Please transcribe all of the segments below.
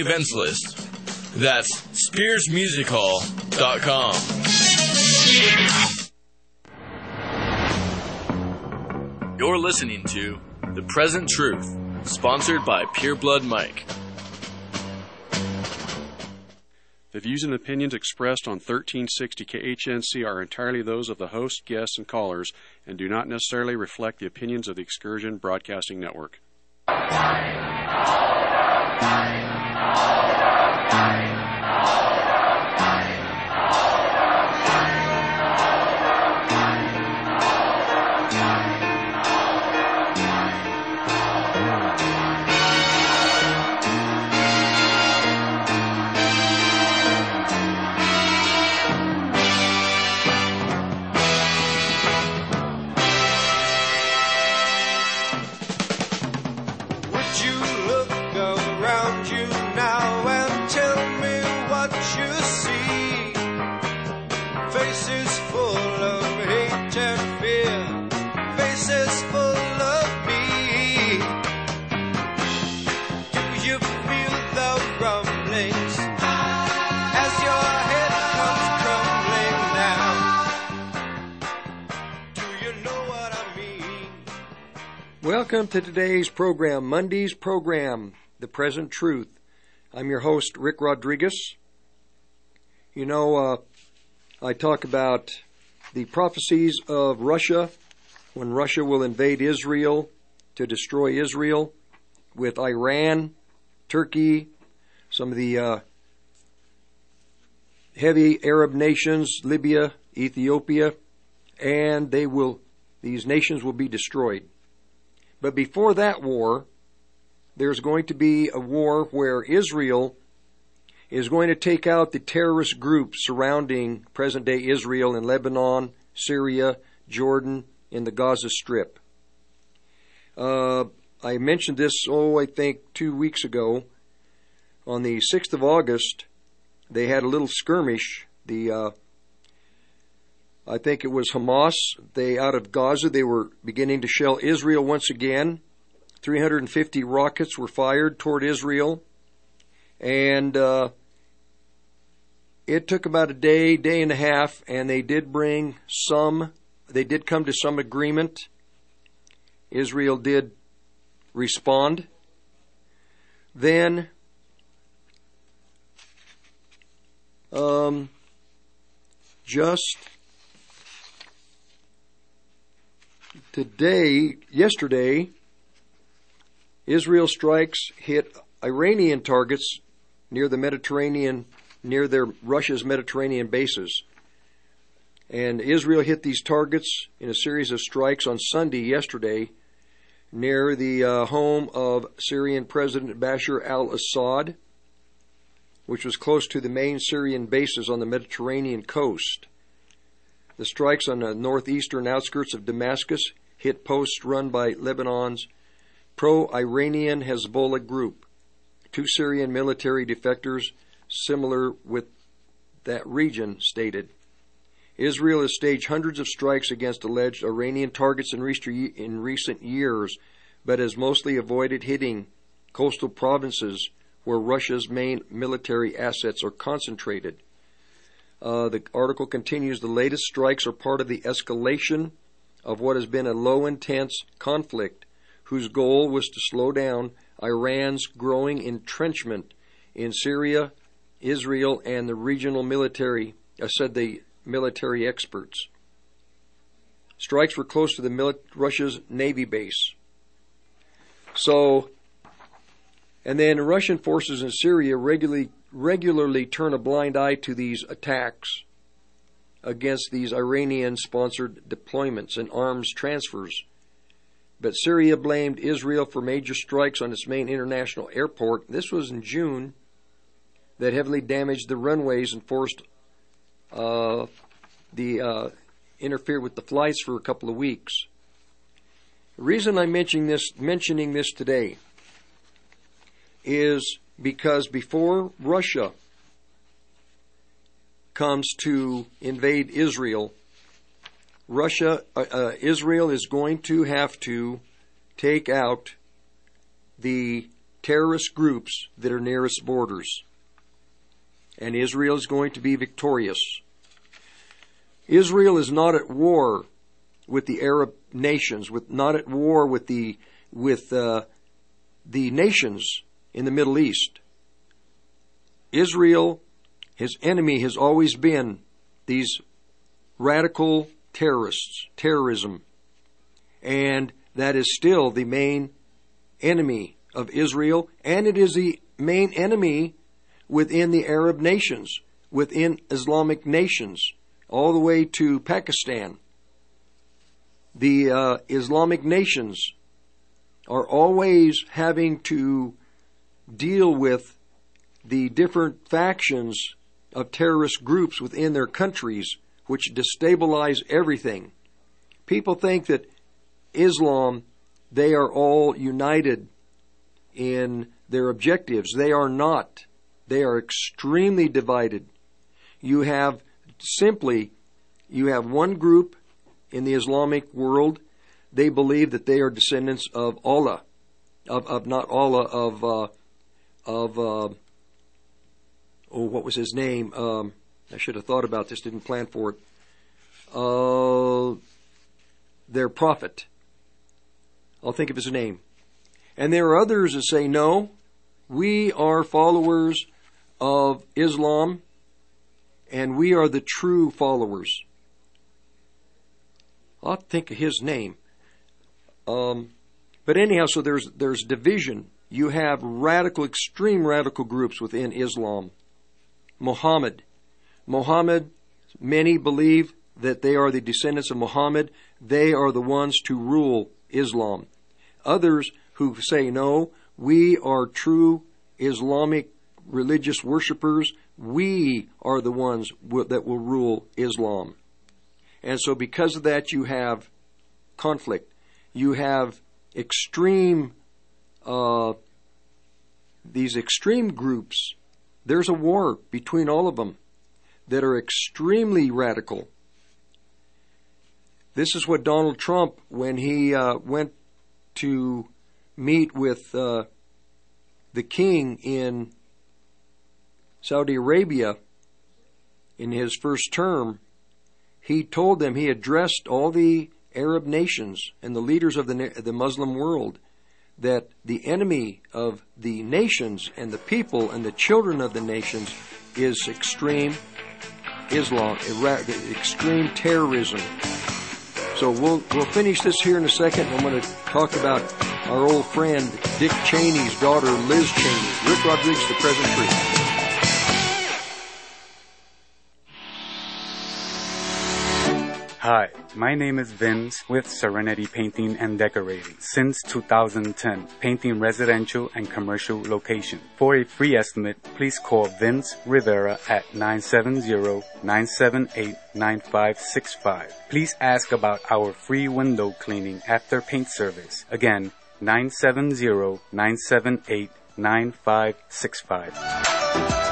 events list. That's SpearsMusicHall.com. You're listening to The Present Truth, sponsored by Pure Blood Mike. The views and opinions expressed on 1360 KHNC are entirely those of the host, guests, and callers, and do not necessarily reflect the opinions of the Excursion Broadcasting Network. Welcome to today's program, Monday's program, The Present Truth. I'm your host, Rick Rodriguez. You know, I talk about the prophecies of Russia, when Russia will invade Israel to destroy Israel, with Iran, Turkey, some of the heavy Arab nations, Libya, Ethiopia, and these nations will be destroyed. But before that war, there's going to be a war where Israel is going to take out the terrorist groups surrounding present-day Israel in Lebanon, Syria, Jordan, and the Gaza Strip. I mentioned this, I think 2 weeks ago. On the 6th of August, they had a little skirmish. I think it was Hamas. Out of Gaza, they were beginning to shell Israel once again. 350 rockets were fired toward Israel. And it took about a day and a half, and they did come to some agreement. Israel did respond. Then yesterday, Israel strikes hit Iranian targets near the Mediterranean, near Russia's Mediterranean bases. And Israel hit these targets in a series of strikes on Sunday, yesterday, near the home of Syrian President Bashar al-Assad, which was close to the main Syrian bases on the Mediterranean coast. The strikes on the northeastern outskirts of Damascus hit posts run by Lebanon's pro-Iranian Hezbollah group. 2 Syrian military defectors similar with that region stated. Israel has staged hundreds of strikes against alleged Iranian targets in recent years, but has mostly avoided hitting coastal provinces where Russia's main military assets are concentrated. The article continues, the latest strikes are part of the escalation of what has been a low-intense conflict whose goal was to slow down Iran's growing entrenchment in Syria, Israel, and the regional military, said the military experts. Strikes were close to Russia's Navy base. And then Russian forces in Syria regularly turn a blind eye to these attacks against these Iranian-sponsored deployments and arms transfers. But Syria blamed Israel for major strikes on its main international airport. This was in June, that heavily damaged the runways and forced interfered with the flights for a couple of weeks. The reason I'm mentioning this today is because before Russia comes to invade Israel, Israel is going to have to take out the terrorist groups that are near its borders. And Israel is going to be victorious. Israel is not at war with the Arab nations, not at war with the nations in the Middle East. Israel, his enemy has always been these radical terrorists, terrorism. And that is still the main enemy of Israel, and it is the main enemy within the Arab nations, within Islamic nations, all the way to Pakistan. The Islamic nations are always having to deal with the different factions of terrorist groups within their countries, which destabilize everything. People think that Islam, they are all united in their objectives. They are not. They are extremely divided. You have one group in the Islamic world. They believe that they are descendants of Allah, what was his name? I should have thought about this, didn't plan for it. Their prophet. I'll think of his name. And there are others that say, no, we are followers of Islam, and we are the true followers. I'll think of his name. But anyhow, so there's division. You have extreme radical groups within Islam. Muhammad, many believe that they are the descendants of Muhammad. They are the ones to rule Islam. Others who say, no, we are true Islamic religious worshipers. We are the ones that will rule Islam. And so because of that, you have conflict. You have these extreme groups. There's a war between all of them that are extremely radical. This is what Donald Trump, when he went to meet with the king in Saudi Arabia in his first term, he told them, he addressed all the Arab nations and the leaders of the Muslim world, that the enemy of the nations and the people and the children of the nations is extreme Islam, extreme terrorism. So we'll finish this here in a second. I'm going to talk about our old friend Dick Cheney's daughter, Liz Cheney. Rick Rodriguez, The Present Truth. Hi, my name is Vince with Serenity Painting and Decorating. Since 2010, painting residential and commercial locations. For a free estimate, please call Vince Rivera at 970-978-9565. Please ask about our free window cleaning after paint service. Again, 970-978-9565.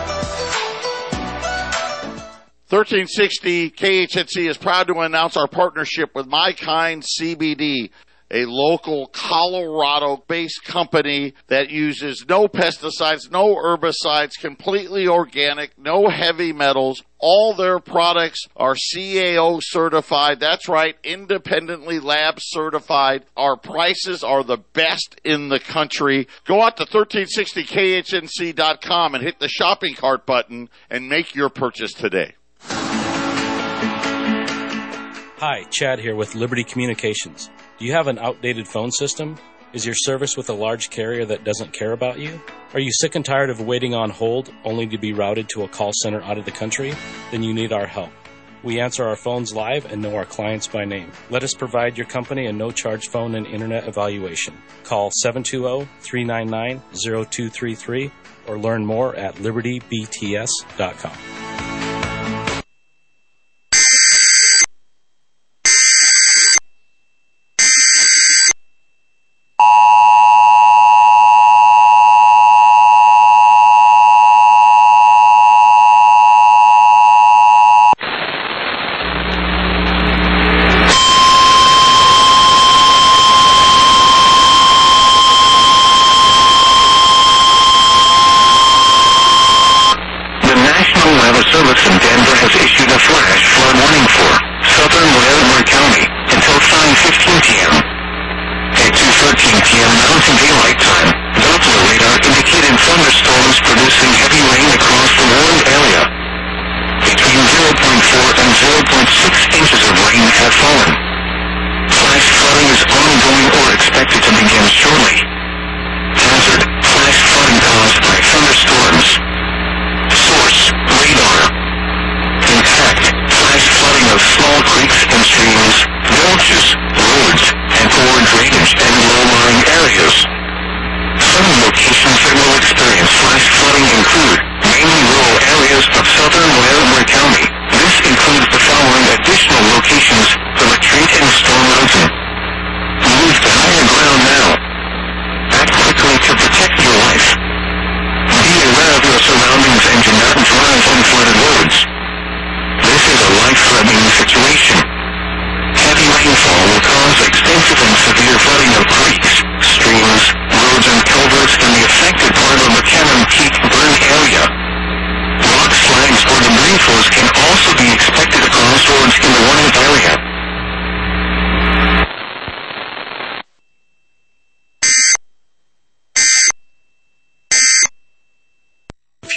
1360 KHNC is proud to announce our partnership with My Kind CBD, a local Colorado-based company that uses no pesticides, no herbicides, completely organic, no heavy metals. All their products are CAO certified. That's right, independently lab certified. Our prices are the best in the country. Go out to 1360khnc.com and hit the shopping cart button and make your purchase today. Hi, Chad here with Liberty Communications. Do you have an outdated phone system? Is your service with a large carrier that doesn't care about you? Are you sick and tired of waiting on hold only to be routed to a call center out of the country? Then you need our help. We answer our phones live and know our clients by name. Let us provide your company a no-charge phone and internet evaluation. Call 720-399-0233 or learn more at libertybts.com.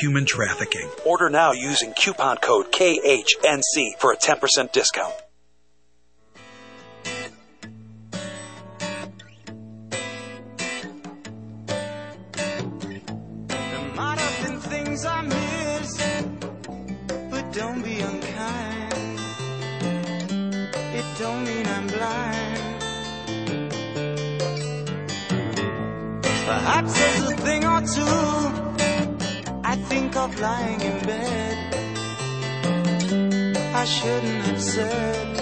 human trafficking. Order now using coupon code KHNC for a 10% discount. There might have been things I missed, but don't be unkind. It don't mean I'm blind. Perhaps there's a thing or two I think of lying in bed I shouldn't have said,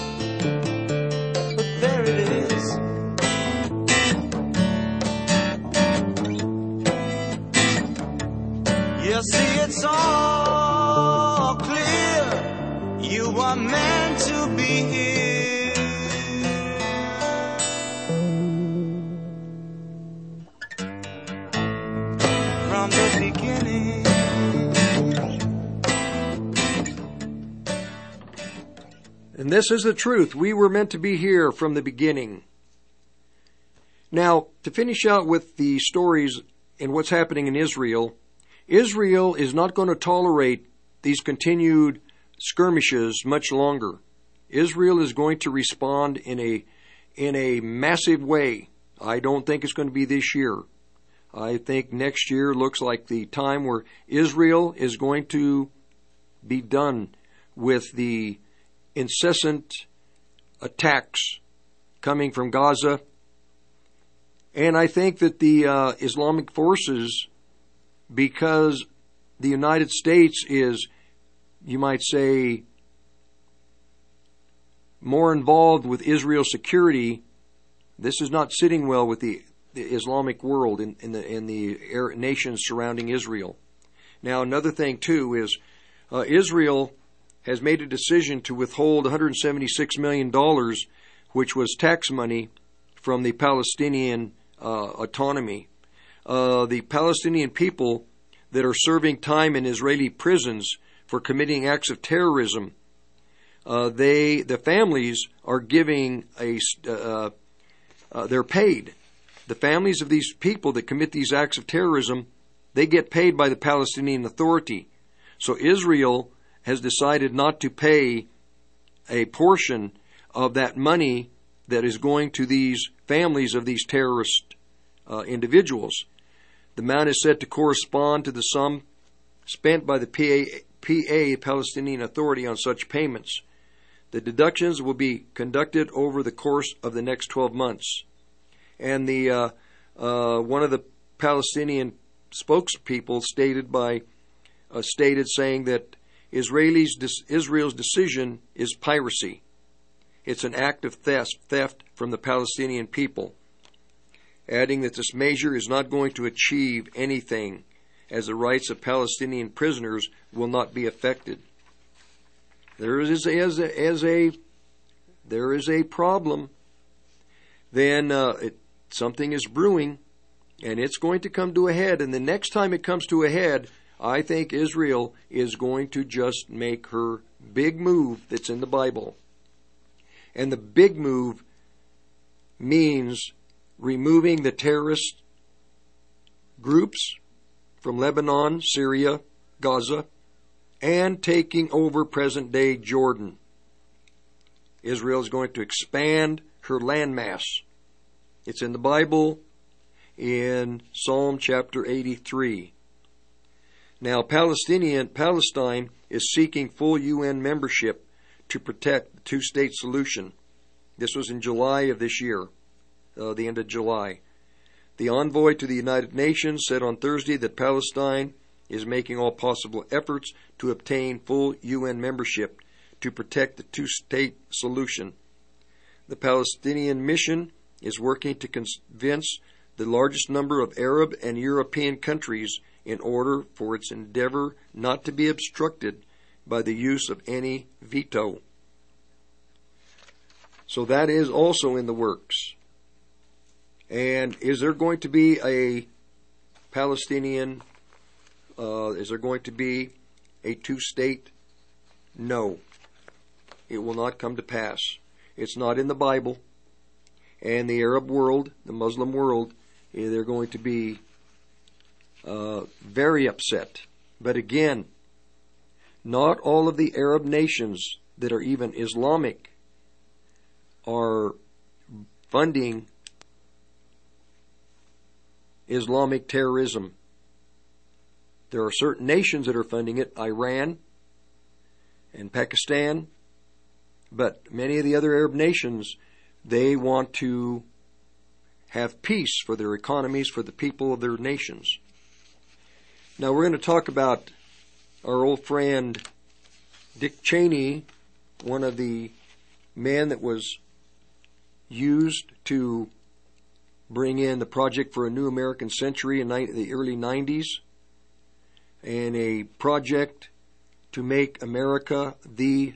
but there it is. You see, it's all clear. You were meant to be here. From the beginning. And this is the truth. We were meant to be here from the beginning. Now, to finish out with the stories and what's happening in Israel, Israel is not going to tolerate these continued skirmishes much longer. Israel is going to respond in a massive way. I don't think it's going to be this year. I think next year looks like the time where Israel is going to be done with the incessant attacks coming from Gaza. And I think that the Islamic forces, because the United States is, you might say, more involved with Israel's security, this is not sitting well with the Islamic world in the nations surrounding Israel. Now, another thing, too, is Israel has made a decision to withhold $176 million, which was tax money, from the Palestinian autonomy. The Palestinian people that are serving time in Israeli prisons for committing acts of terrorism, the families are giving they're paid. The families of these people that commit these acts of terrorism, they get paid by the Palestinian Authority. So Israel has decided not to pay a portion of that money that is going to these families of these terrorist individuals. The amount is said to correspond to the sum spent by the PA, Palestinian Authority, on such payments. The deductions will be conducted over the course of the next 12 months. And the one of the Palestinian spokespeople stated saying that Israel's decision is piracy. It's an act of theft from the Palestinian people, adding that this measure is not going to achieve anything, as the rights of Palestinian prisoners will not be affected. There is a problem. Then something is brewing, and it's going to come to a head. And the next time it comes to a head, I think Israel is going to just make her big move that's in the Bible. And the big move means removing the terrorist groups from Lebanon, Syria, Gaza, and taking over present-day Jordan. Israel is going to expand her landmass. It's in the Bible in Psalm chapter 83. Now, Palestine is seeking full UN membership to protect the two-state solution. This was in July of this year, the end of July. The envoy to the United Nations said on Thursday that Palestine is making all possible efforts to obtain full UN membership to protect the two-state solution. The Palestinian mission is working to convince the largest number of Arab and European countries in order for its endeavor not to be obstructed by the use of any veto. So that is also in the works. And is there going to be a Palestinian, is there going to be a two-state? No. It will not come to pass. It's not in the Bible. And the Arab world, the Muslim world, they're going to be very upset But again, not all of the Arab nations that are even Islamic are funding Islamic terrorism. There are certain nations that are funding it, Iran and Pakistan, but many of the other Arab nations, they want to have peace for their economies, for the people of their nations. Now we're going to talk about our old friend Dick Cheney, one of the men that was used to bring in the Project for a New American Century in the early 90s, and a project to make America the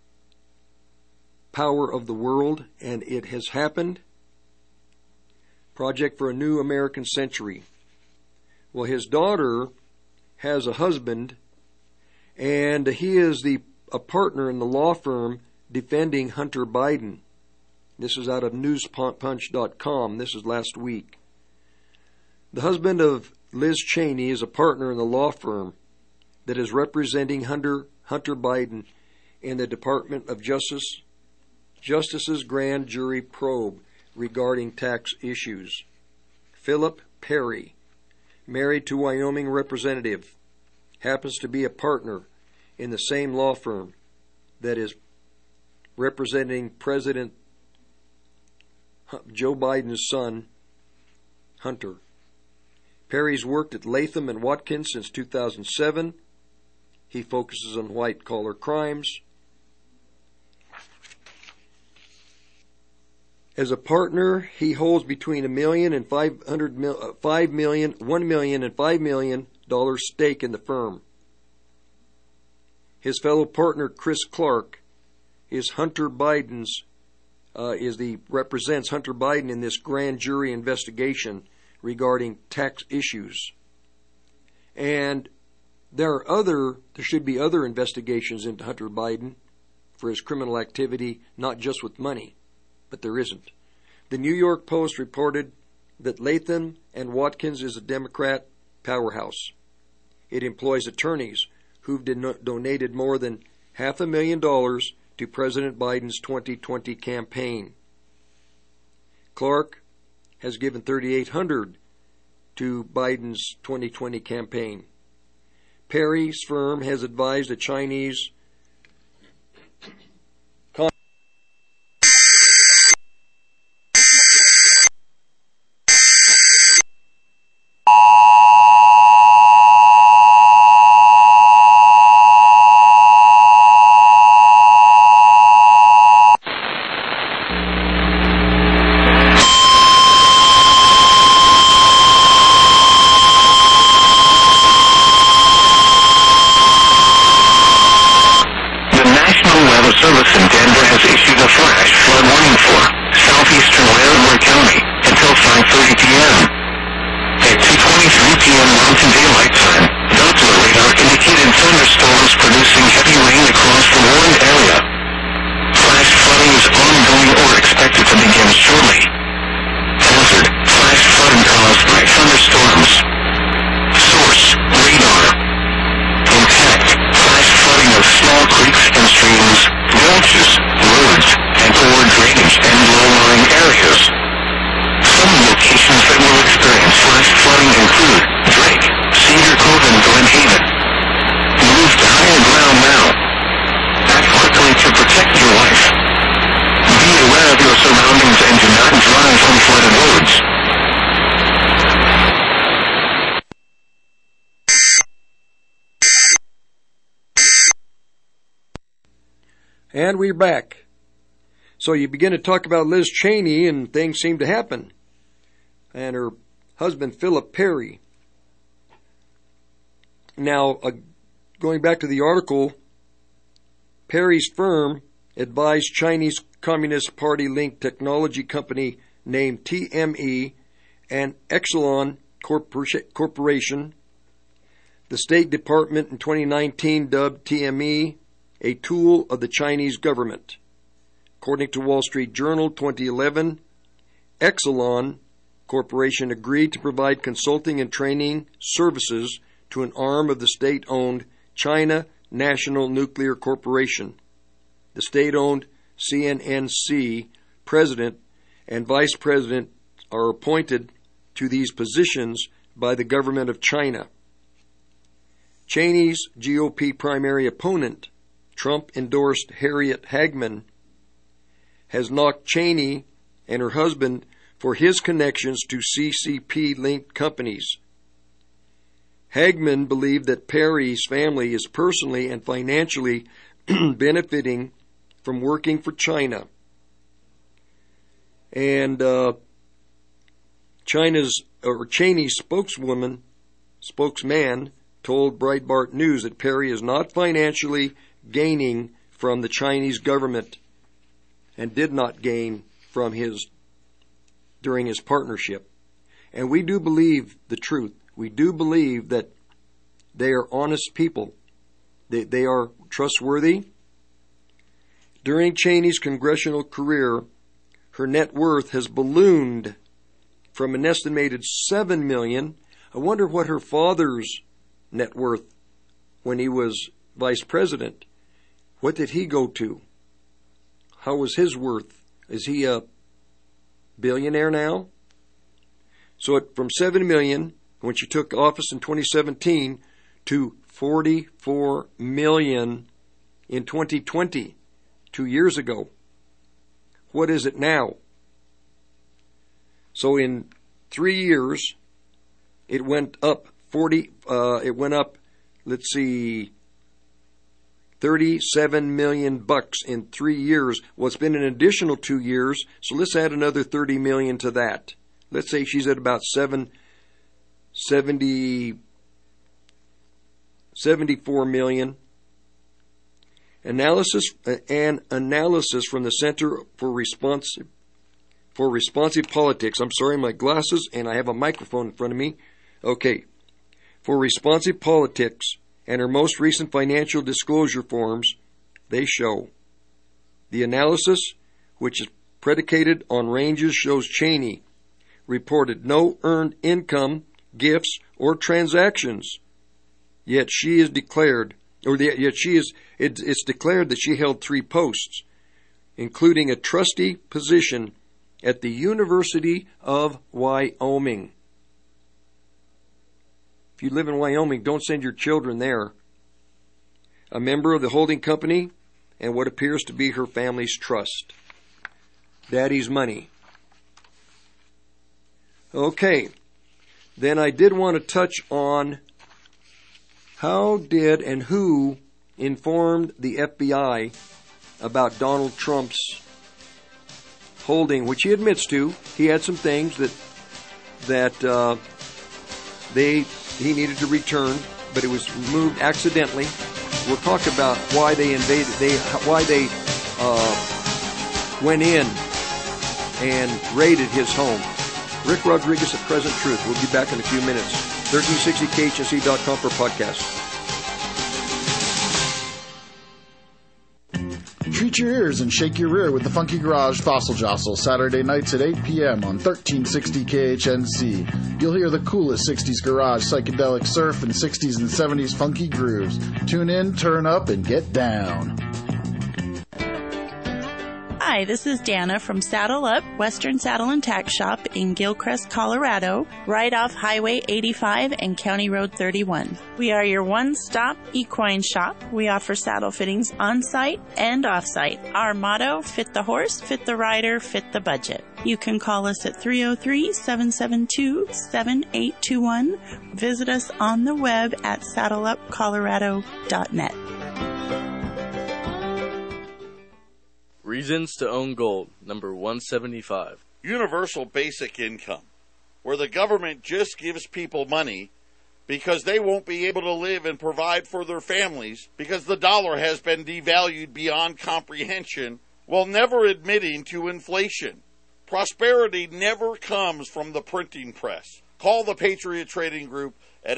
power of the world, and it has happened. Project for a New American Century. Well, his daughter has a husband, and he is a partner in the law firm defending Hunter Biden. This is out of newspunch.com. This is last week. The husband of Liz Cheney is a partner in the law firm that is representing Hunter Biden in the Department of Justice's grand jury probe regarding tax issues. Philip Perry, married to Wyoming representative, happens to be a partner in the same law firm that is representing President Joe Biden's son, Hunter. Perry's worked at Latham & Watkins since 2007. He focuses on white-collar crimes. As a partner, he holds between $1 million and $1 million and $5 million stake in the firm. His fellow partner, Chris Clark, is Hunter Biden's represents Hunter Biden in this grand jury investigation regarding tax issues. And there should be other investigations into Hunter Biden for his criminal activity, not just with money, but there isn't. The New York Post reported that Latham and Watkins is a Democrat powerhouse. It employs attorneys who've donated more than $500,000 to President Biden's 2020 campaign. Clark has given $3,800 to Biden's 2020 campaign. Perry's firm has advised a Chinese And we're back. So you begin to talk about Liz Cheney, and things seem to happen. And her husband, Philip Perry. Now, going back to the article, Perry's firm advised Chinese Communist Party-linked technology company named TME and Exelon Corporation. The State Department in 2019 dubbed TME a tool of the Chinese government. According to Wall Street Journal 2011, Exelon Corporation agreed to provide consulting and training services to an arm of the state-owned China National Nuclear Corporation. The state-owned CNNC president and vice president are appointed to these positions by the government of China. Cheney's GOP primary opponent, Trump-endorsed Harriet Hagman, has knocked Cheney and her husband for his connections to CCP-linked companies. Hagman believed that Perry's family is personally and financially benefiting from working for China. And Cheney's spokesman told Breitbart News that Perry is not financially gaining from the Chinese government and did not gain from during his partnership. And we do believe the truth. We do believe that they are honest people. They are trustworthy. During Cheney's congressional career, her net worth has ballooned from an estimated $7 million. I wonder what her father's net worth when he was vice president. What did he go to? How was his worth? Is he a billionaire now? So from $7 million when she took office in 2017 to $44 million in 2020, 2 years ago. What is it now? So in 3 years, it went up 37 million bucks in 3 years. Well, it's been an additional 2 years, so let's add another 30 million to that. Let's say she's at about 74 million. An analysis from the Center for Responsive Politics. I'm sorry, my glasses, and I have a microphone in front of me. Okay. For Responsive Politics and her most recent financial disclosure forms, they show the analysis, which is predicated on ranges, shows Cheney reported no earned income, gifts, or transactions. Yet she is declared, it's declared that she held 3 posts, including a trustee position at the University of Wyoming. If you live in Wyoming, don't send your children there. A member of the holding company and what appears to be her family's trust. Daddy's money. Okay. Then I did want to touch on how did and who informed the FBI about Donald Trump's holding, which he admits to. He had some things that he needed to return, but it was moved accidentally. We'll talk about why they went in and raided his home. Rick Rodriguez at Present Truth. We'll be back in a few minutes. 1360khnc.com for podcast. Treat your ears and shake your rear with the Funky Garage Fossil Jostle, Saturday nights at 8 p.m. on 1360 KHNC. You'll hear the coolest 60s garage, psychedelic surf, and 60s and 70s funky grooves. Tune in, turn up, and get down. Hi, this is Dana from Saddle Up, Western Saddle and Tack Shop in Gilcrest, Colorado, right off Highway 85 and County Road 31. We are your one-stop equine shop. We offer saddle fittings on-site and off-site. Our motto, fit the horse, fit the rider, fit the budget. You can call us at 303-772-7821. Visit us on the web at saddleupcolorado.net. Reasons to Own Gold, number 175. Universal basic income, where the government just gives people money because they won't be able to live and provide for their families because the dollar has been devalued beyond comprehension, while never admitting to inflation. Prosperity never comes from the printing press. Call the Patriot Trading Group at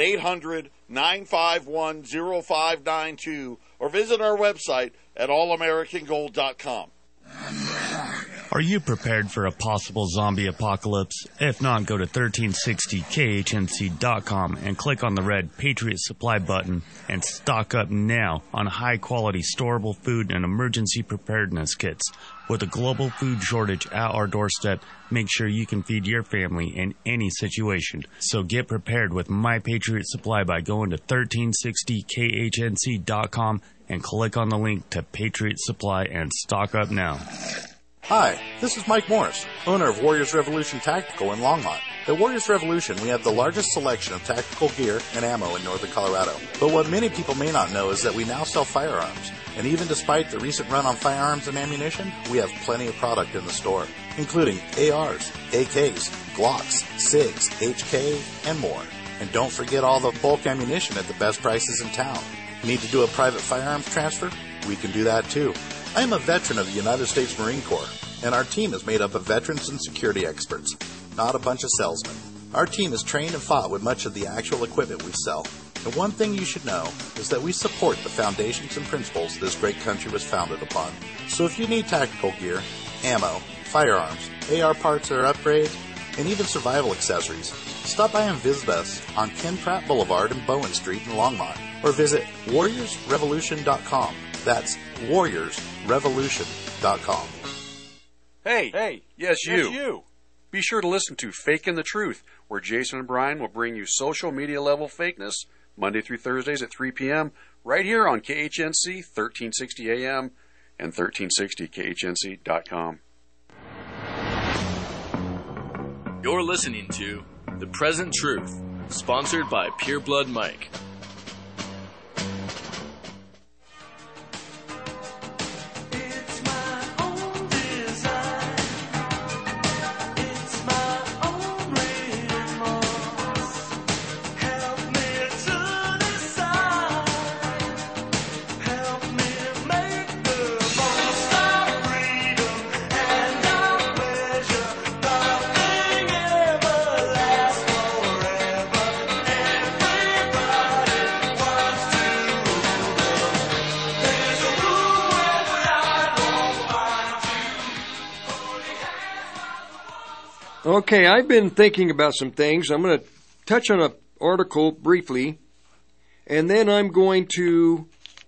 800-951-0592 or visit our website at allamericangold.com. Are you prepared for a possible zombie apocalypse? If not, go to 1360khnc.com and click on the red Patriot Supply button and stock up now on high-quality storable food and emergency preparedness kits. With a global food shortage at our doorstep, make sure you can feed your family in any situation. So get prepared with My Patriot Supply by going to 1360khnc.com and click on the link to Patriot Supply and stock up now. Hi, this is Mike Morris, owner of Warriors Revolution Tactical in Longmont. At Warriors Revolution, we have the largest selection of tactical gear and ammo in northern Colorado. But what many people may not know is that we now sell firearms. And even despite the recent run on firearms and ammunition, we have plenty of product in the store, including ARs, AKs, Glocks, SIGs, HK, and more. And don't forget all the bulk ammunition at the best prices in town. Need to do a private firearms transfer? We can do that too. I am a veteran of the United States Marine Corps, and our team is made up of veterans and security experts, not a bunch of salesmen. Our team is trained and fought with much of the actual equipment we sell. And one thing you should know is that we support the foundations and principles this great country was founded upon. So if you need tactical gear, ammo, firearms, AR parts or upgrades, and even survival accessories, stop by and visit us on Ken Pratt Boulevard and Bowen Street in Longmont, or visit warriorsrevolution.com. That's warriorsrevolution.com. Hey, yes, you. Be sure to listen to Fakin' the Truth, where Jason and Brian will bring you social media level fakeness Monday through Thursdays at 3 p.m. right here on KHNC 1360 AM and 1360khnc.com. You're listening to The Present Truth, sponsored by Pure Blood Mike. Okay, I've been thinking about some things. I'm going to touch on an article briefly, and then I'm going to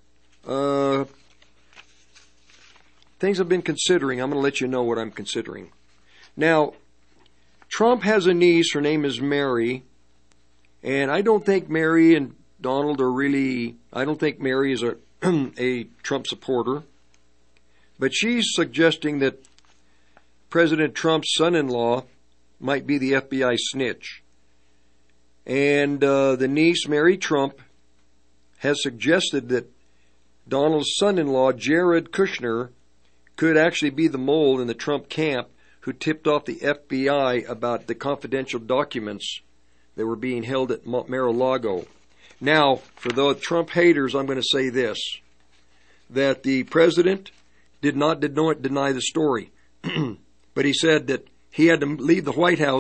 things I've been considering. I'm going to let you know what I'm considering. Now, Trump has a niece. Her name is Mary, and I don't think Mary and Donald are really, I don't think Mary is a Trump supporter, but she's suggesting that President Trump's son-in-law might be the FBI snitch. And the niece, Mary Trump, has suggested that Donald's son-in-law, Jared Kushner, could actually be the mole in the Trump camp who tipped off the FBI about the confidential documents that were being held at Mar-a-Lago. Now, for the Trump haters, I'm going to say this, that the president did not deny the story, but he said that he had to leave the White House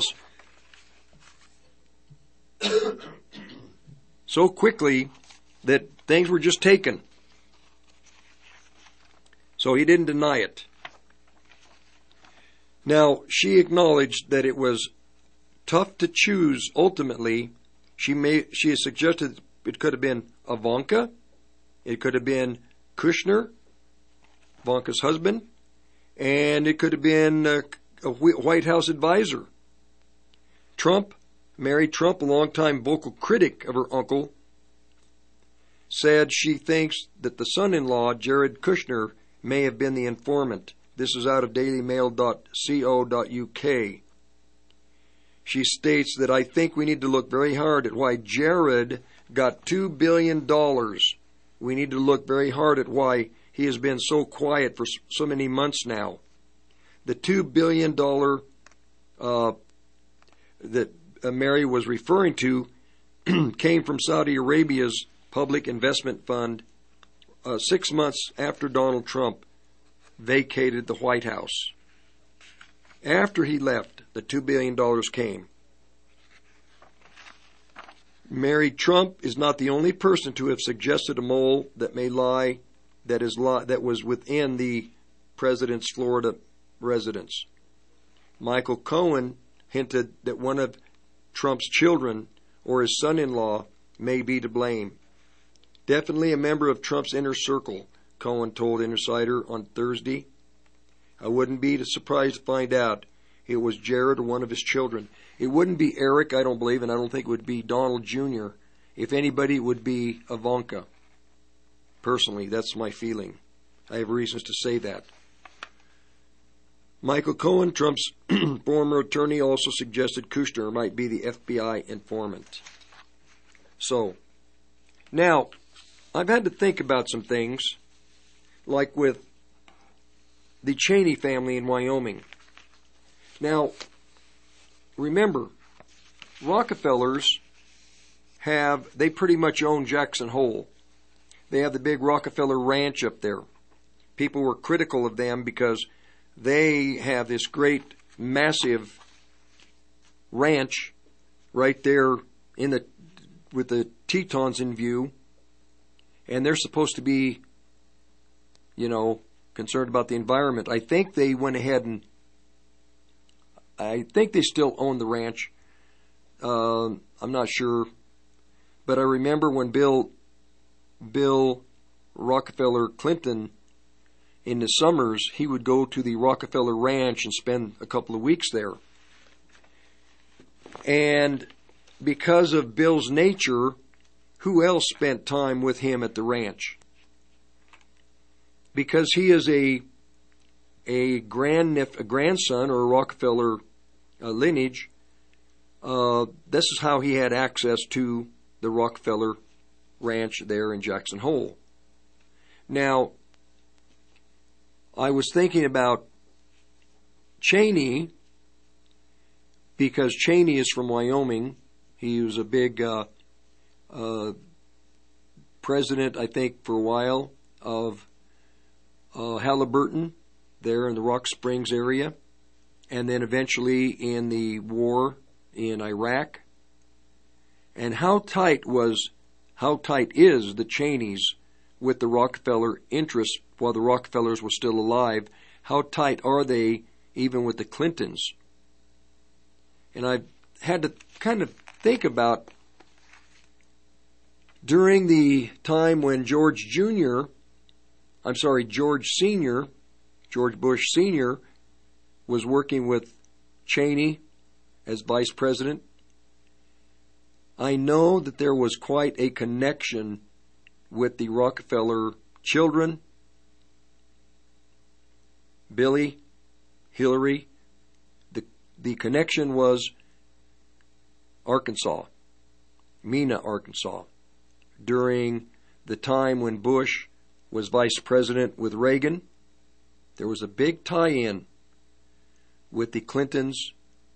so quickly that things were just taken. So he didn't deny it. Now, she acknowledged that it was tough to choose ultimately. She has suggested it could have been Ivanka, it could have been Kushner, Ivanka's husband, and it could have been a White House advisor. Trump, Mary Trump, a longtime vocal critic of her uncle, said she thinks that the son-in-law, Jared Kushner, may have been the informant. This is out of dailymail.co.uk. She states that I think we need to look very hard at why Jared got $2 billion. We need to look very hard at why he has been so quiet for so many months now. The $2 billion that Mary was referring to came from Saudi Arabia's public investment fund 6 months after Donald Trump vacated the White House. After he left, the $2 billion came. Mary Trump is not the only person to have suggested a mole that may lie, that was within the president's Florida residence. Michael Cohen hinted that one of Trump's children or his son-in-law may be to blame. Definitely a member of Trump's inner circle, Cohen told Insider on Thursday. I wouldn't be surprised to find out it was Jared or one of his children. It wouldn't be Eric, I don't believe, and I don't think it would be Donald Jr. If anybody, it would be Ivanka. Personally, that's my feeling. I have reasons to say that. Michael Cohen, Trump's former attorney, also suggested Kushner might be the FBI informant. So, now, I've had to think about some things, like with the Cheney family in Wyoming. Now, remember, Rockefellers they pretty much own Jackson Hole. They have the big Rockefeller Ranch up there. People were critical of them because they have this great, massive ranch right there with the Tetons in view, and they're supposed to be, concerned about the environment. I think they went ahead and I think they still own the ranch. I'm not sure, but I remember when Bill Rockefeller Clinton, in the summers, he would go to the Rockefeller Ranch and spend a couple of weeks there. And because of Bill's nature, who else spent time with him at the ranch? Because he is a grandson or a Rockefeller lineage, this is how he had access to the Rockefeller Ranch there in Jackson Hole. Now, I was thinking about Cheney, because Cheney is from Wyoming. He was a big president, I think, for a while of Halliburton there in the Rock Springs area, and then eventually in the war in Iraq. And how tight is the Cheneys with the Rockefeller interests while the Rockefellers were still alive? How tight are they even with the Clintons? And I had to kind of think about during the time when George Bush Sr. was working with Cheney as vice president. I know that there was quite a connection with the Rockefeller children, Billy, Hillary. The connection was Arkansas, Mena, Arkansas, during the time when Bush was vice president with Reagan. There was a big tie-in with the Clintons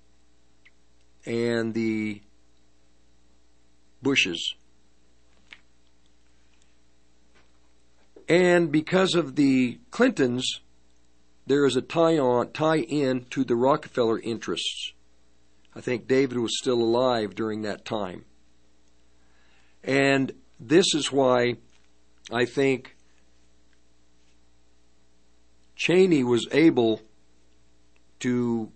and the Bushes. And because of the Clintons, there is a tie-in to the Rockefeller interests. I think David was still alive during that time. And this is why I think Cheney was able to,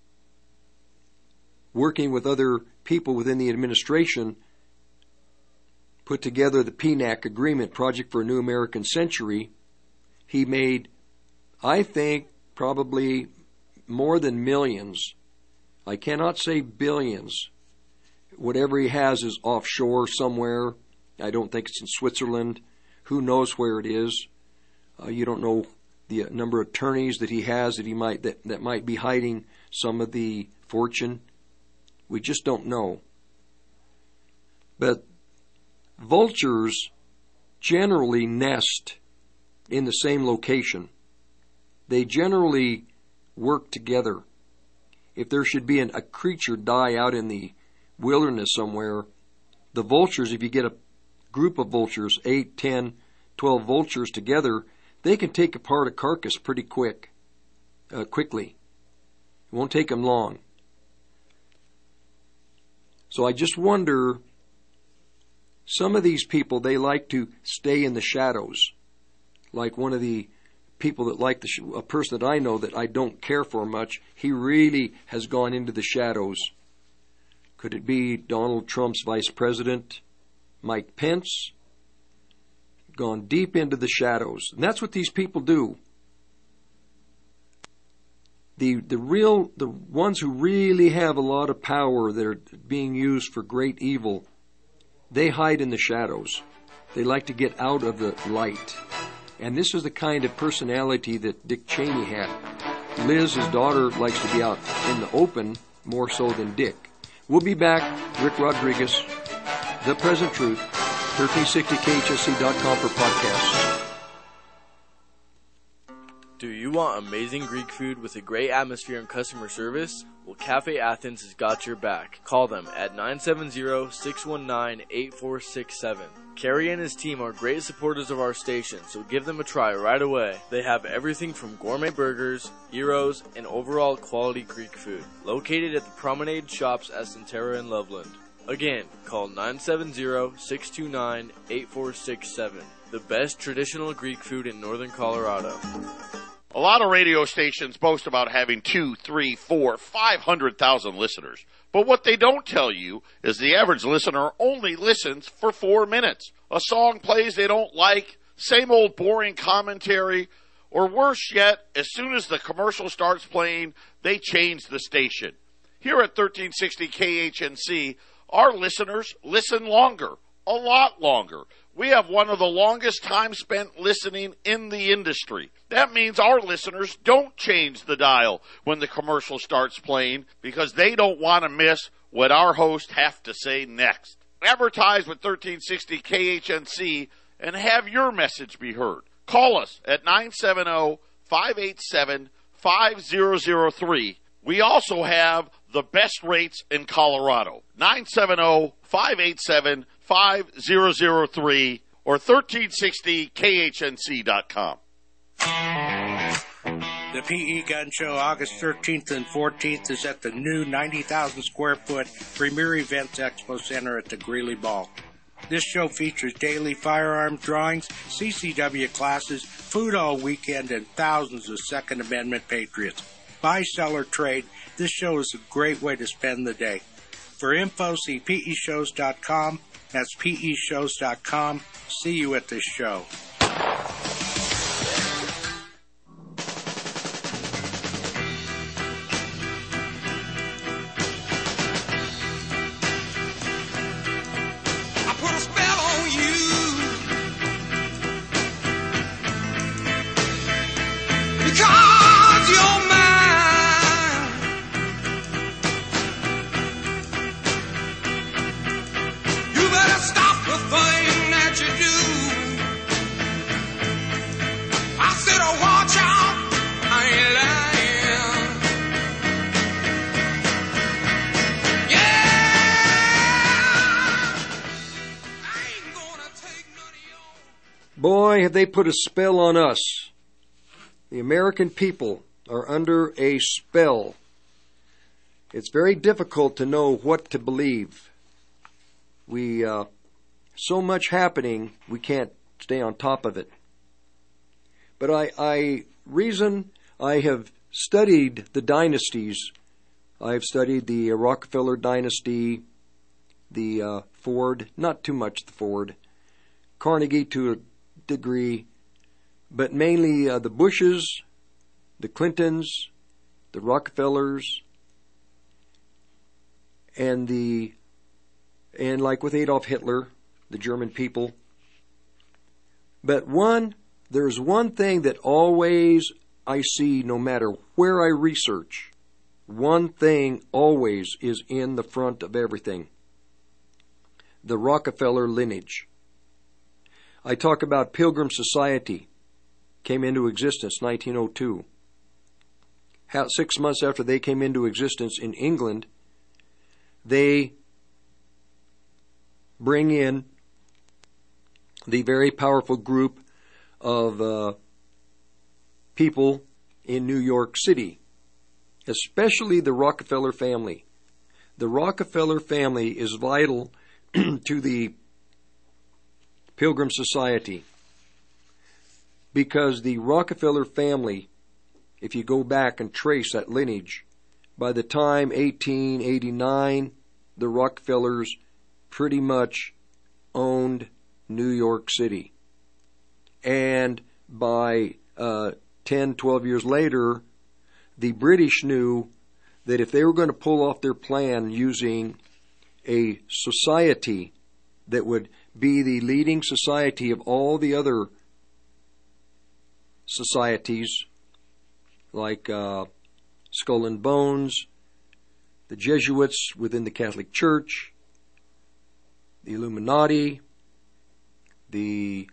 working with other people within the administration, put together the PNAC agreement, Project for a New American Century. He made, I think, probably more than millions. I cannot say billions. Whatever he has is offshore somewhere. I don't think it's in Switzerland. Who knows where it is? You don't know the number of attorneys that he has that might be hiding some of the fortune. We just don't know. But vultures generally nest in the same location. They generally work together. If there should be a creature die out in the wilderness somewhere, the vultures, if you get a group of vultures, 8, 10, 12 vultures together, they can take apart a carcass pretty quickly. It won't take them long. So I just wonder, some of these people, they like to stay in the shadows. Like one of the people that like a person that I know that I don't care for much, he really has gone into the shadows. Could it be Donald Trump's vice president, Mike Pence? Gone deep into the shadows. And that's what these people do. The ones who really have a lot of power that are being used for great evil, they hide in the shadows. They like to get out of the light. And this is the kind of personality that Dick Cheney had. Liz, his daughter, likes to be out in the open more so than Dick. We'll be back. Rick Rodriguez, The Present Truth, 1360khsc.com for podcasts. Do you want amazing Greek food with a great atmosphere and customer service? Well, Cafe Athens has got your back. Call them at 970-619-8467. Kerry and his team are great supporters of our station, so give them a try right away. They have everything from gourmet burgers, gyros, and overall quality Greek food. Located at the Promenade Shops at Centera and Loveland. Again, call 970-629-8467. The best traditional Greek food in northern Colorado. A lot of radio stations boast about having 2, 3, 4, 500,000 listeners. But what they don't tell you is the average listener only listens for 4 minutes. A song plays they don't like, same old boring commentary, or worse yet, as soon as the commercial starts playing, they change the station. Here at 1360 KHNC, our listeners listen longer, a lot longer. We have one of the longest time spent listening in the industry. That means our listeners don't change the dial when the commercial starts playing because they don't want to miss what our hosts have to say next. Advertise with 1360 KHNC and have your message be heard. Call us at 970-587-5003. We also have the best rates in Colorado. 970-587-5003 or 1360khnc.com. The PE Gun Show, August 13th and 14th, is at the new 90,000 square foot Premier Events Expo Center at the Greeley Ball. This show features daily firearms drawings, CCW classes, food all weekend, and thousands of Second Amendment patriots. Buy, sell, or trade, this show is a great way to spend the day. For info, see peshows.com. That's peshows.com. See you at this show. Boy, have they put a spell on us. The American people are under a spell. It's very difficult to know what to believe. So much happening, we can't stay on top of it. But I have studied the dynasties. I've studied the Rockefeller dynasty, the Ford, not too much the Ford, Carnegie to a degree, but mainly the Bushes, the Clintons, the Rockefellers, and like with Adolf Hitler, the German people. But there's one thing that always I see, no matter where I research, one thing always is in the front of everything: the Rockefeller lineage. I talk about Pilgrim Society, came into existence 1902. 6 months after they came into existence in England, they bring in the very powerful group of people in New York City, especially the Rockefeller family. The Rockefeller family is vital to the Pilgrim Society. because the Rockefeller family, if you go back and trace that lineage, by the time 1889, the Rockefellers pretty much owned New York City. And by 10, 12 years later, the British knew that if they were going to pull off their plan using a society that would be the leading society of all the other societies, like Skull and Bones, the Jesuits within the Catholic Church, the Illuminati, the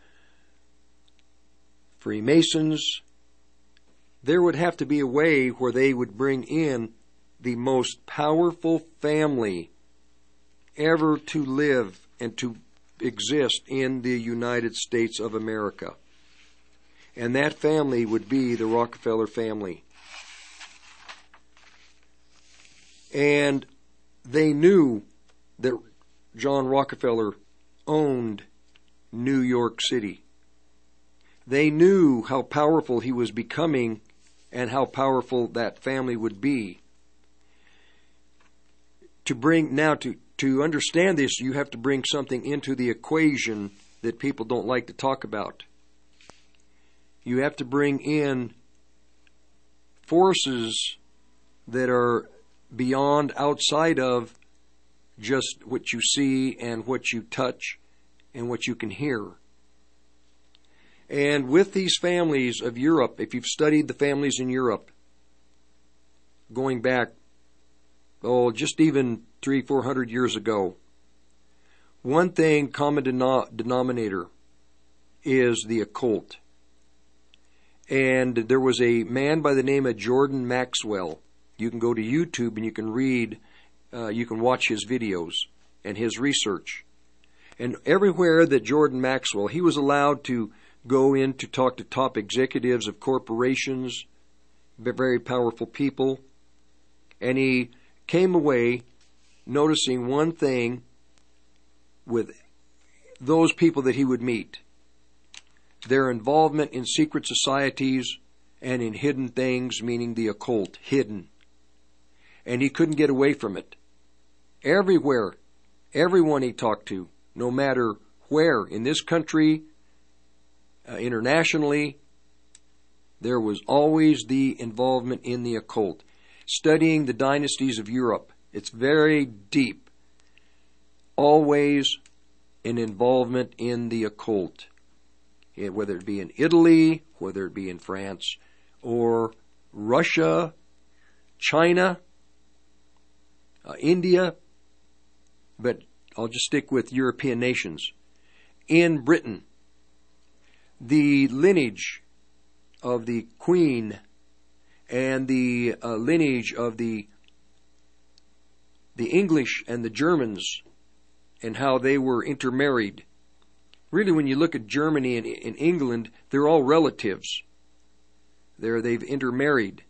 Freemasons, there would have to be a way where they would bring in the most powerful family ever to live and to exist in the United States of America. And that family would be the Rockefeller family. And they knew that John Rockefeller owned New York City. They knew how powerful he was becoming and how powerful that family would be. To understand this, you have to bring something into the equation that people don't like to talk about. You have to bring in forces that are beyond, outside of just what you see and what you touch and what you can hear. And with these families of Europe, if you've studied the families in Europe, going back, just even 300-400 years ago, one thing, common denominator, is the occult. And there was a man by the name of Jordan Maxwell. You can go to YouTube and you can read, you can watch his videos and his research. And everywhere that Jordan Maxwell, he was allowed to go in to talk to top executives of corporations, very powerful people, and he came away noticing one thing with those people that he would meet: their involvement in secret societies and in hidden things, meaning the occult, hidden. And he couldn't get away from it. Everywhere, everyone he talked to, no matter where, in this country, internationally, there was always the involvement in the occult. Studying the dynasties of Europe, it's very deep. Always an involvement in the occult. Whether it be in Italy, whether it be in France, or Russia, China, India, but I'll just stick with European nations. In Britain, the lineage of the Queen and the lineage of the English and the Germans and how they were intermarried. Really, when you look at Germany and in England, they're all relatives. They've intermarried.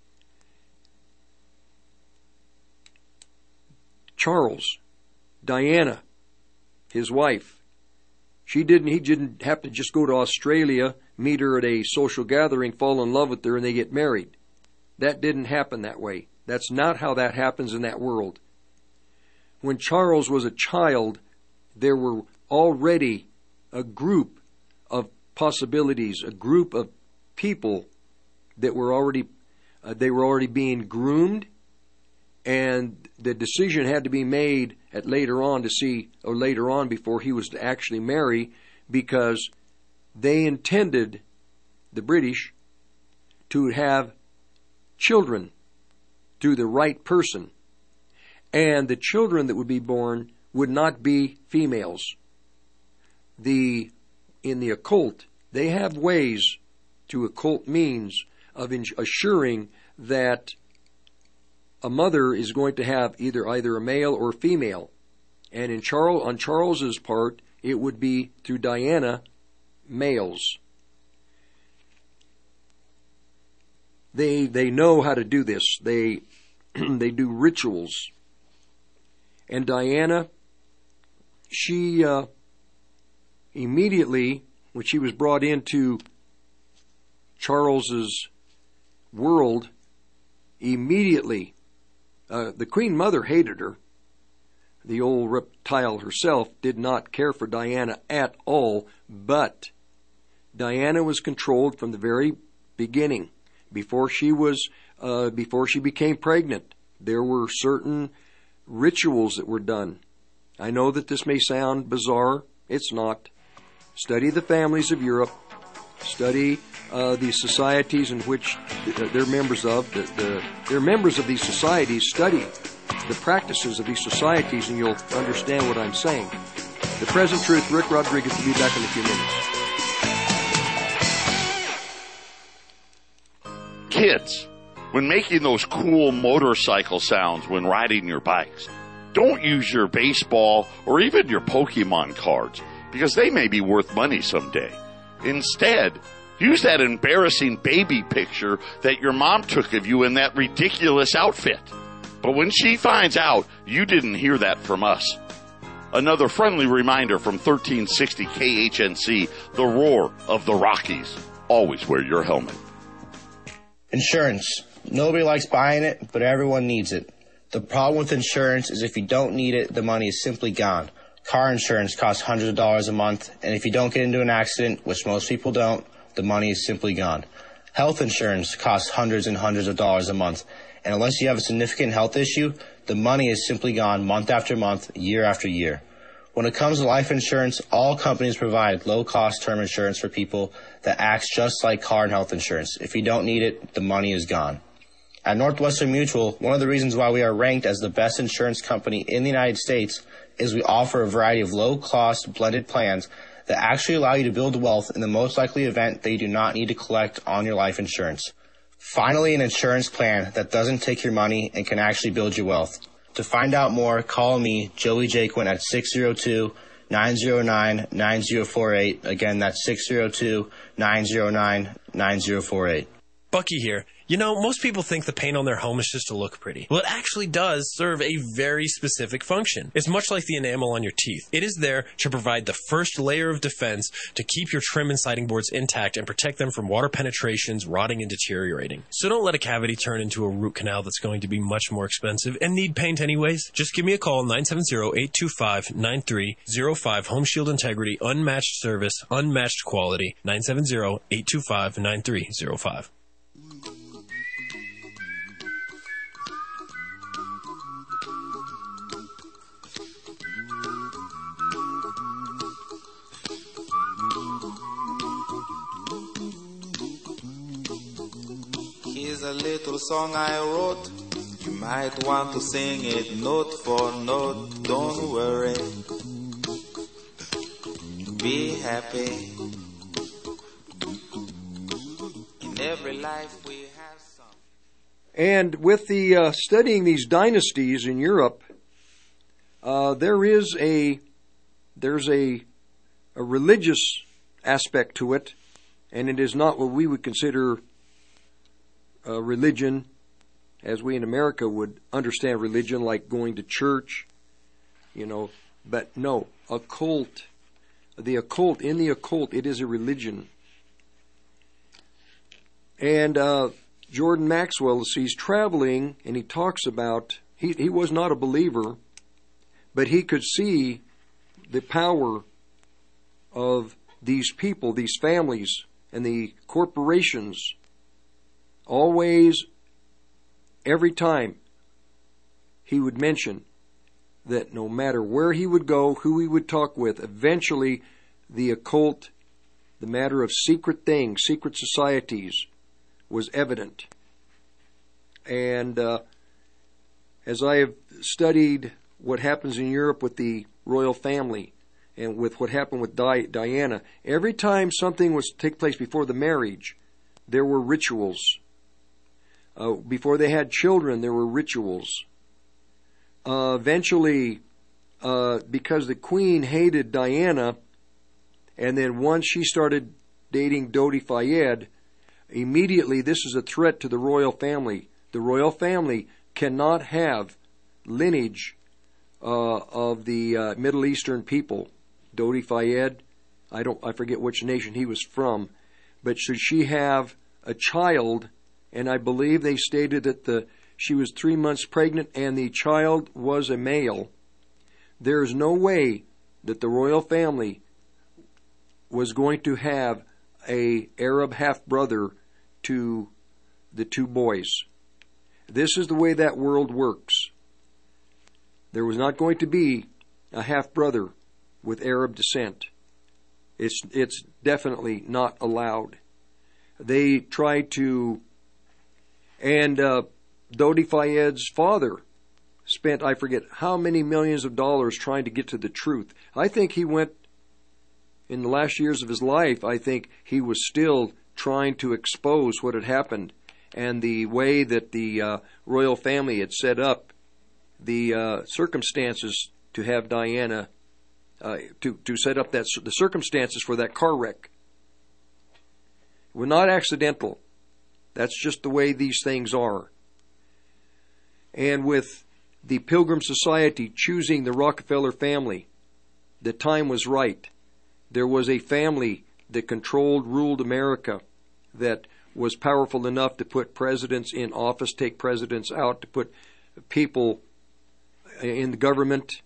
Charles, Diana, his wife, he didn't have to just go to Australia, meet her at a social gathering, fall in love with her, and they get married. That didn't happen that way. That's not how that happens in that world. When Charles was a child, there were already a group of possibilities, a group of people that were already being groomed, and the decision had to be made later on before he was to actually marry, because they intended, the British, to have children through the right person. And the children that would be born would not be females. In the occult, they have ways, through occult means, of assuring that a mother is going to have either a male or female. And on Charles's part, it would be through Diana, males. They know how to do this. They do rituals. And Diana, she immediately, when she was brought into Charles's world, immediately, the Queen Mother hated her. The old reptile herself did not care for Diana at all, but Diana was controlled from the very beginning. Before she became pregnant, there were certain rituals that were done. I know that this may sound bizarre. It's not. Study the families of Europe. Study the societies in which they're members of. They're members of these societies. Study the practices of these societies, and you'll understand what I'm saying. The Present Truth, Rick Rodriguez, will be back in a few minutes. Kids, when making those cool motorcycle sounds when riding your bikes, don't use your baseball or even your Pokemon cards, because they may be worth money someday. Instead, use that embarrassing baby picture that your mom took of you in that ridiculous outfit. But when she finds out, you didn't hear that from us. Another friendly reminder from 1360 KHNC, the roar of the Rockies. Always wear your helmet. Insurance. Nobody likes buying it, but everyone needs it. The problem with insurance is if you don't need it, the money is simply gone. Car insurance costs hundreds of dollars a month, and if you don't get into an accident, which most people don't, the money is simply gone. Health insurance costs hundreds and hundreds of dollars a month, and unless you have a significant health issue, the money is simply gone month after month, year after year. When it comes to life insurance, all companies provide low-cost term insurance for people that acts just like car and health insurance. If you don't need it, the money is gone. At Northwestern Mutual, one of the reasons why we are ranked as the best insurance company in the United States is we offer a variety of low-cost blended plans that actually allow you to build wealth in the most likely event that you do not need to collect on your life insurance. Finally, an insurance plan that doesn't take your money and can actually build your wealth. To find out more, call me, Joey Jaquin, at 602-909-9048. Again, that's 602-909-9048. Bucky here. You know, most people think the paint on their home is just to look pretty. Well, it actually does serve a very specific function. It's much like the enamel on your teeth. It is there to provide the first layer of defense to keep your trim and siding boards intact and protect them from water penetrations, rotting, and deteriorating. So don't let a cavity turn into a root canal that's going to be much more expensive and need paint anyways. Just give me a call, 970-825-9305. Home Shield Integrity, unmatched service, unmatched quality, 970-825-9305. Here's a little song I wrote. You might want to sing it note for note. Don't worry. Be happy. In every life we have some. And with the studying these dynasties in Europe, there's a religious aspect to it, and it is not what we would consider religion, as we in America would understand religion, like going to church, but no, occult. In the occult, it is a religion. And Jordan Maxwell, as he's traveling, and he talks about, he was not a believer, but he could see the power of these people, these families, and the corporations. Always, every time, he would mention that no matter where he would go, who he would talk with, eventually the occult, the matter of secret things, secret societies, was evident. And as I have studied what happens in Europe with the royal family and with what happened with Diana, every time something was to take place before the marriage, there were rituals. Before they had children, there were rituals. Eventually, because the queen hated Diana, and then once she started dating Dodi Fayed, immediately this is a threat to the royal family. The royal family cannot have lineage of the Middle Eastern people. Dodi Fayed, I forget which nation he was from, but should she have a child, and I believe they stated that she was 3 months pregnant and the child was a male, there is no way that the royal family was going to have a Arab half-brother to the two boys. This is the way that world works. There was not going to be a half-brother with Arab descent. It's definitely not allowed. They tried to, and Dodi Fayed's father spent, I forget how many millions of dollars trying to get to the truth. I think he went, in the last years of his life, I think he was still trying to expose what had happened and the way that the royal family had set up the circumstances to have Diana, to set up the circumstances for that car wreck. It was not accidental. That's just the way these things are. And with the Pilgrim Society choosing the Rockefeller family, the time was right. There was a family that ruled America, that was powerful enough to put presidents in office, take presidents out, to put people in the government.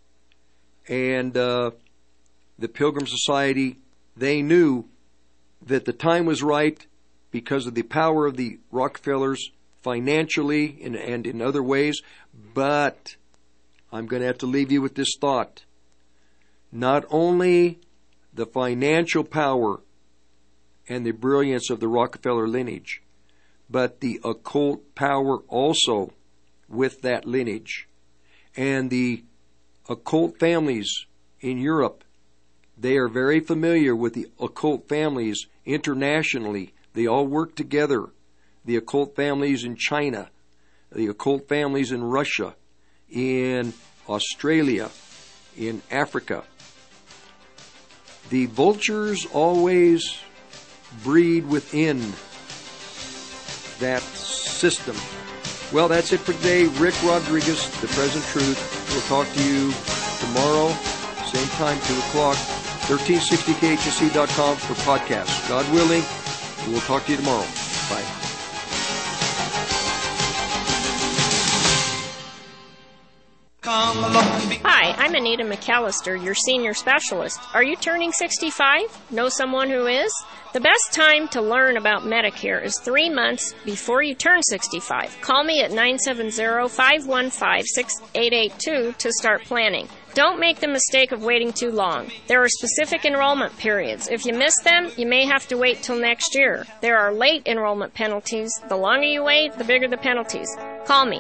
And the Pilgrim Society, they knew that the time was right because of the power of the Rockefellers financially and in other ways. But I'm going to have to leave you with this thought. Not only the financial power and the brilliance of the Rockefeller lineage, but the occult power also with that lineage. And the occult families in Europe, they are very familiar with the occult families internationally. They all work together. The occult families in China, the occult families in Russia, in Australia, in Africa. The vultures always breed within that system. Well, that's it for today. Rick Rodriguez, The Present Truth. We'll talk to you tomorrow, same time, 2 o'clock, 1360khsc.com for podcasts. God willing, we'll talk to you tomorrow. Bye. Hi, I'm Anita McAllister, your senior specialist. Are you turning 65? Know someone who is? The best time to learn about Medicare is 3 months before you turn 65. Call me at 970-515-6882 to start planning. Don't make the mistake of waiting too long. There are specific enrollment periods. If you miss them, you may have to wait till next year. There are late enrollment penalties. The longer you wait, the bigger the penalties. Call me,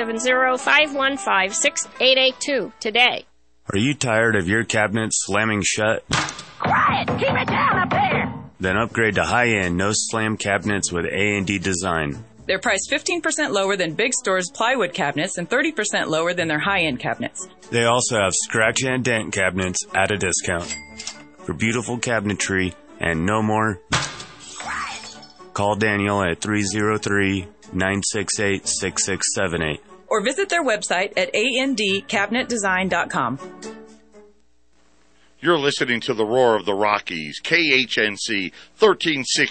970-515-6882 today. Are you tired of your cabinet slamming shut? Quiet! Keep it down up there! Then upgrade to high-end no-slam cabinets with A&D Design. They're priced 15% lower than Big Store's plywood cabinets and 30% lower than their high-end cabinets. They also have scratch and dent cabinets at a discount. For beautiful cabinetry and no more, call Daniel at 303-968-6678. Or visit their website at andcabinetdesign.com. You're listening to the Roar of the Rockies, KHNC 1360.